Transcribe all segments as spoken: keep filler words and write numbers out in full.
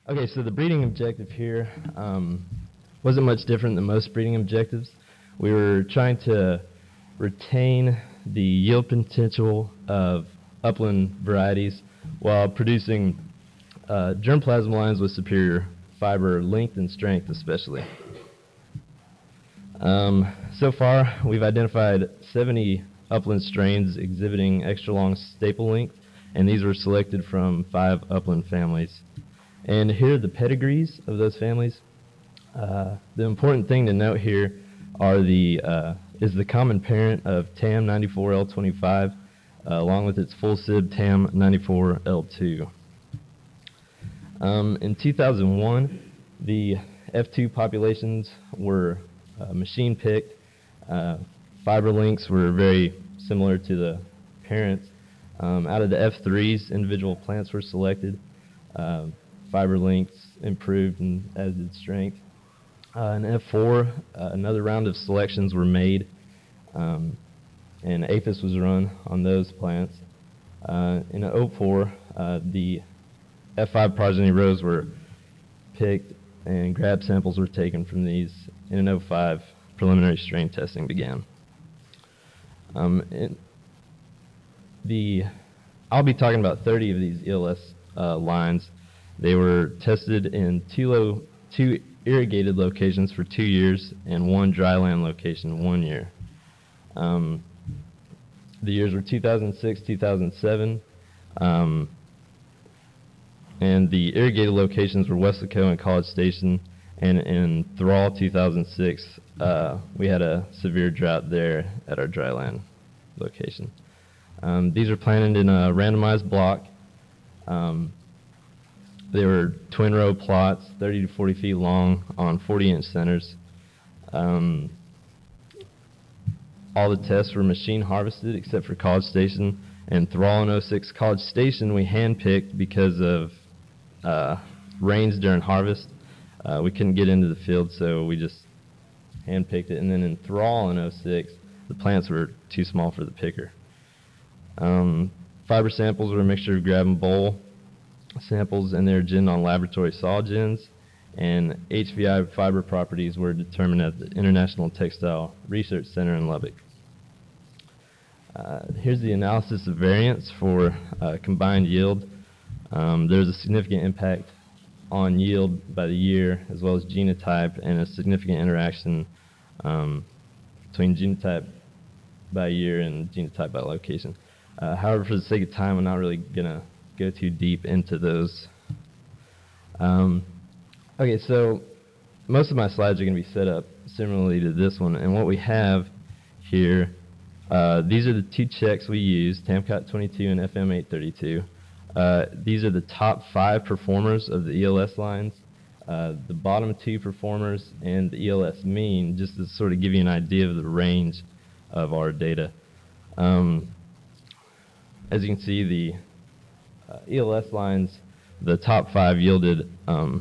Okay, so the breeding objective here um, wasn't much different than most breeding objectives. We were trying to retain the yield potential of upland varieties while producing uh, germplasm lines with superior fiber length and strength especially. Um, so far, we've identified seventy upland strains exhibiting extra long staple length, and these were selected from five upland families. And here are the pedigrees of those families. Uh, the important thing to note here are the uh, is the common parent of T A M ninety-four L twenty-five, uh, along with its full sib T A M ninety-four L two. Um, in two thousand one, the F two populations were uh, machine picked. Uh, fiber lengths were very similar to the parents. Um, out of the F threes, individual plants were selected. Uh, fiber lengths improved, and as did strength. Uh, in F four, uh, another round of selections were made, um, and APHIS was run on those plants. Uh, in oh four, uh, the F five progeny rows were picked, and grab samples were taken from these. And in oh five, preliminary strain testing began. Um, the I'll be talking about thirty of these E L S uh, lines. They were tested in two, low, two irrigated locations for two years and one dryland location one year. Um, the years were two thousand six, two thousand seven, um, and the irrigated locations were Weslaco and College Station. And in Thrall two thousand six, uh, we had a severe drought there at our dryland location. Um, these are planted in a randomized block. Um, They were twin row plots, thirty to forty feet long on forty inch centers. Um, all the tests were machine harvested except for College Station. And Thrall in oh six, College Station we handpicked because of uh, rains during harvest. Uh, we couldn't get into the field, so we just handpicked it. And then in Thrall in oh six, the plants were too small for the picker. Um, fiber samples were a mixture of grab and bowl samples, and they're ginned on laboratory saw gins, and H V I fiber properties were determined at the International Textile Research Center in Lubbock. Uh, here's the analysis of variance for uh, combined yield. Um, there's a significant impact on yield by the year, as well as genotype, and a significant interaction um, between genotype by year and genotype by location. Uh, however, for the sake of time, I'm not really going to go too deep into those. Um, okay, so most of my slides are going to be set up similarly to this one, and what we have here, uh, these are the two checks we use, Tamcot twenty-two and F M eight thirty-two. Uh, these are the top five performers of the E L S lines. Uh, the bottom two performers and the E L S mean, just to sort of give you an idea of the range of our data. Um, as you can see, the Uh, E L S lines, the top five yielded um,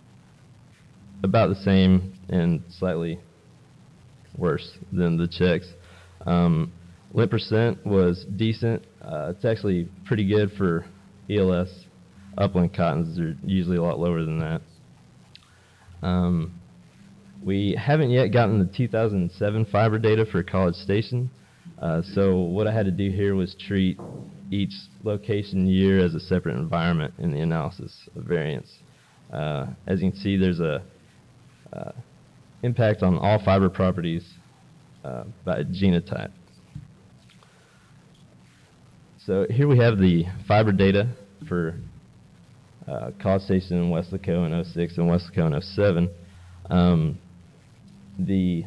about the same and slightly worse than the checks. Um, lint percent was decent. Uh, it's actually pretty good for E L S. Upland cottons are usually a lot lower than that. Um, we haven't yet gotten the two thousand seven fiber data for College Station. Uh, so what I had to do here was treat each location year as a separate environment in the analysis of variance. Uh, as you can see, there's a uh, impact on all fiber properties uh, by genotype. So here we have the fiber data for uh, College Station and Weslaco in oh six and Weslaco in oh seven. Um, the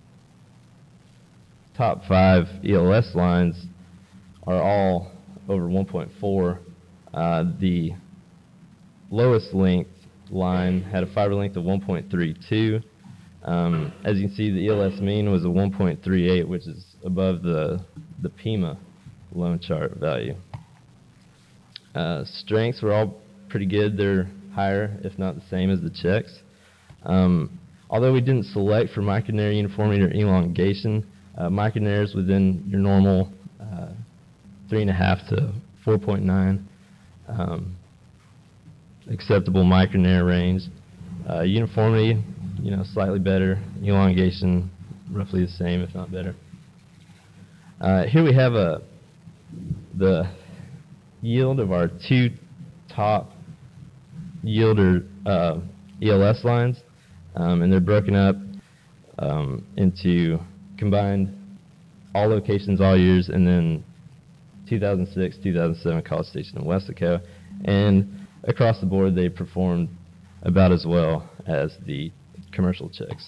top five E L S lines are all over one point four. Uh, the lowest length line had a fiber length of one point three two. Um, as you can see, the E L S mean was a one point three eight, which is above the, the Pima loan chart value. Uh, strengths were all pretty good. They're higher, if not the same as the checks. Um, although we didn't select for micronair uniformity or elongation, uh, micronairs within your normal uh, three point five to four point nine. Um, acceptable micronair range. Uh, uniformity, you know, slightly better. Elongation, roughly the same, if not better. Uh, here we have a the yield of our two top yielder uh, E L S lines, um, and they're broken up um, into combined all locations, all years, and then two thousand six, two thousand seven College Station in Weslaco. And across the board, they performed about as well as the commercial checks.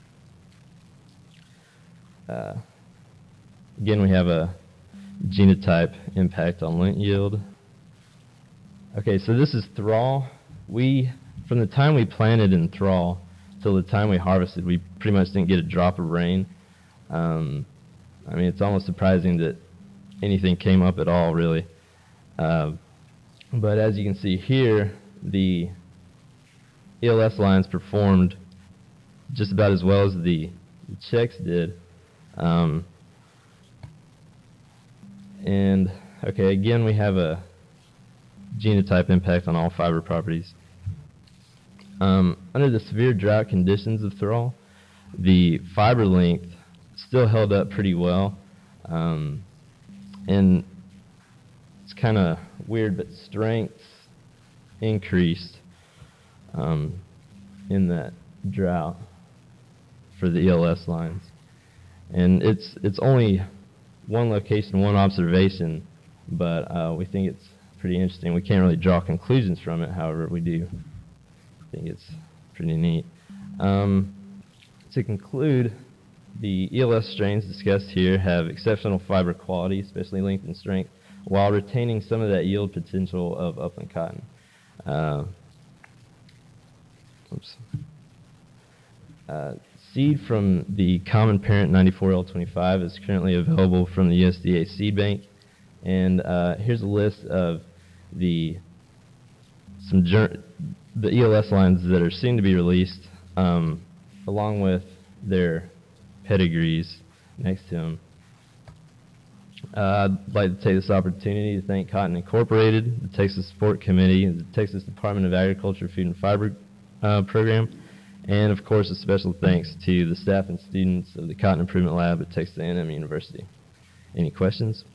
Uh, again, we have a genotype impact on lint yield. Okay, so this is Thrall. We, from the time we planted in Thrall till the time we harvested, we pretty much didn't get a drop of rain. Um, I mean, it's almost surprising that anything came up at all, really. Uh, but as you can see here, the E L S lines performed just about as well as the, the checks did. Um, and, okay, again, we have a genotype impact on all fiber properties. Um, under the severe drought conditions of Thrall, the fiber length still held up pretty well. Um, and it's kind of weird, but strength increased um, in that drought for the E L S lines. And it's it's only one location, one observation, but uh, we think it's pretty interesting. We can't really draw conclusions from it, however, we do think it's pretty neat. Um, to conclude, the E L S strains discussed here have exceptional fiber quality, especially length and strength, while retaining some of that yield potential of upland cotton. Uh, oops. Uh, seed from the common parent ninety-four L twenty-five is currently available from the U S D A Seed Bank. And uh, here's a list of the some the E L S lines that are soon to be released, um, along with their pedigrees next to them. Uh, I'd like to take this opportunity to thank Cotton Incorporated, the Texas Support Committee, the Texas Department of Agriculture Food and Fiber uh, Program, and of course a special thanks to the staff and students of the Cotton Improvement Lab at Texas A and M University. Any questions?